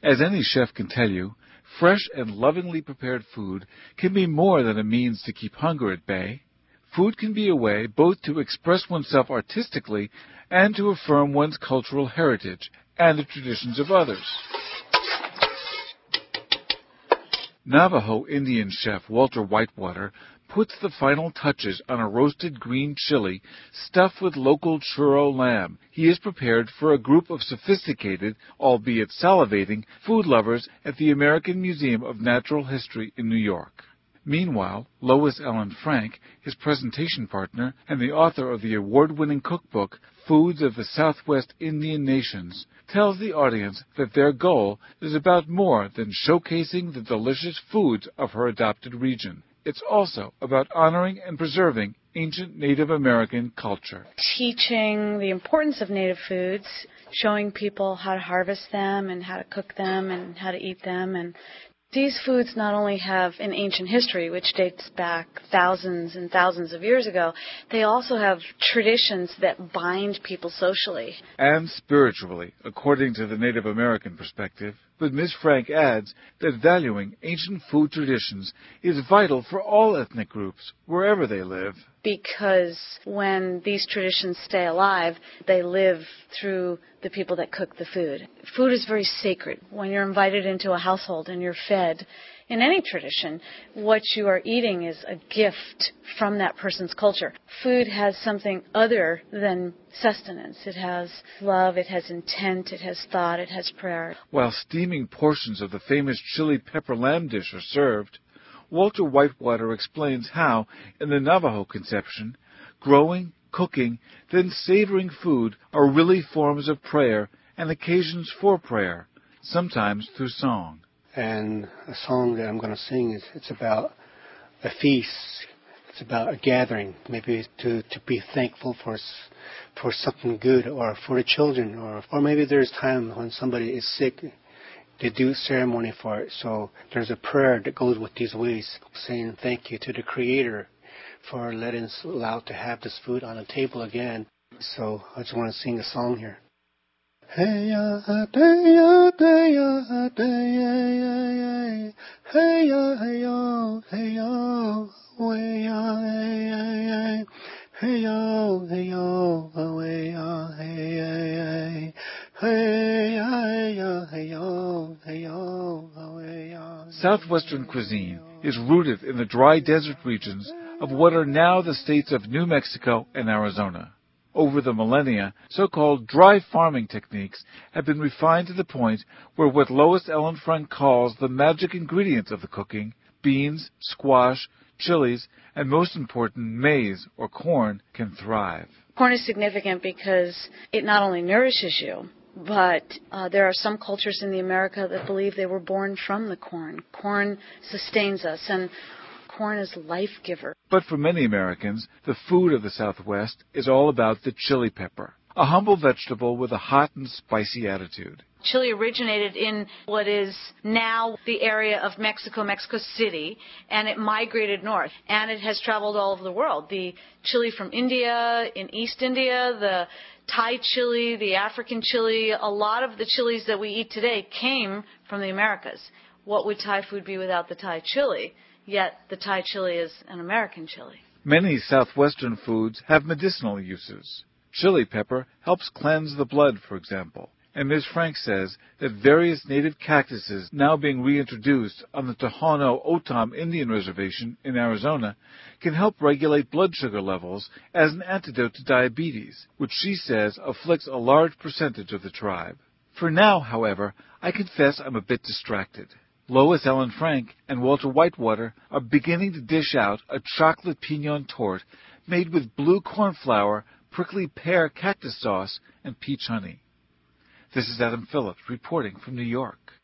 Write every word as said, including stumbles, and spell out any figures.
As any chef can tell you, fresh and lovingly prepared food can be more than a means to keep hunger at bay. Food can be a way both to express oneself artistically and to affirm one's cultural heritage and the traditions of others. Navajo Indian chef Walter Whitewater puts the final touches on a roasted green chili stuffed with local churro lamb. He is prepared for a group of sophisticated, albeit salivating, food lovers at the American Museum of Natural History in New York. Meanwhile, Lois Ellen Frank, his presentation partner and the author of the award-winning cookbook Foods of the Southwest Indian Nations, tells the audience that their goal is about more than showcasing the delicious foods of her adopted region. It's also about honoring and preserving ancient Native American culture. Teaching the importance of native foods, showing people how to harvest them and how to cook them and how to eat them. And these foods not only have an ancient history, which dates back thousands and thousands of years ago, they also have traditions that bind people socially. And spiritually, according to the Native American perspective. But Miz Frank adds that valuing ancient food traditions is vital for all ethnic groups, wherever they live. Because when these traditions stay alive, they live through the people that cook the food. Food is very sacred. When you're invited into a household and you're fed, in any tradition, what you are eating is a gift from that person's culture. Food has something other than sustenance. It has love, it has intent, it has thought, it has prayer. While steaming portions of the famous chili pepper lamb dish are served, Walter Whitewater explains how, in the Navajo conception, growing, cooking, then savoring food are really forms of prayer and occasions for prayer, sometimes through song. And a song that I'm going to sing is it's about a feast. It's about a gathering, maybe to, to be thankful for for something good, or for the children, or or maybe there's time when somebody is sick. They do ceremony for it. So there's a prayer that goes with these ways, saying thank you to the Creator for letting us allowed to have this food on the table again. So I just want to sing a song here. Hey ya, hey ya, hey ya, hey ya, hey ya, hey yo, hey yo, way ya, hey ya, hey yo, hey yo, way ya, hey ya, hey ya, hey yo, hey yo, way ya. Southwestern cuisine is rooted in the dry desert regions of what are now the states of New Mexico and Arizona. Over the millennia, so-called dry farming techniques have been refined to the point where what Lois Ellen Frank calls the magic ingredients of the cooking, beans, squash, chilies, and most important, maize or corn, can thrive. Corn is significant because it not only nourishes you, but uh, there are some cultures in the America that believe they were born from the corn. Corn sustains us, and corn is life giver. But for many Americans, the food of the Southwest is all about the chili pepper, a humble vegetable with a hot and spicy attitude. Chili originated in what is now the area of Mexico, Mexico City, and it migrated north. And it has traveled all over the world. The chili from India, in East India, the Thai chili, the African chili, a lot of the chilies that we eat today came from the Americas. What would Thai food be without the Thai chili? Yet the Thai chili is an American chili. Many Southwestern foods have medicinal uses. Chili pepper helps cleanse the blood, for example. And Miz Frank says that various native cactuses now being reintroduced on the Tohono O'odham Indian Reservation in Arizona can help regulate blood sugar levels as an antidote to diabetes, which she says afflicts a large percentage of the tribe. For now, however, I confess I'm a bit distracted. Lois Ellen Frank and Walter Whitewater are beginning to dish out a chocolate pignon torte made with blue corn flour, prickly pear cactus sauce, and peach honey. This is Adam Phillips reporting from New York.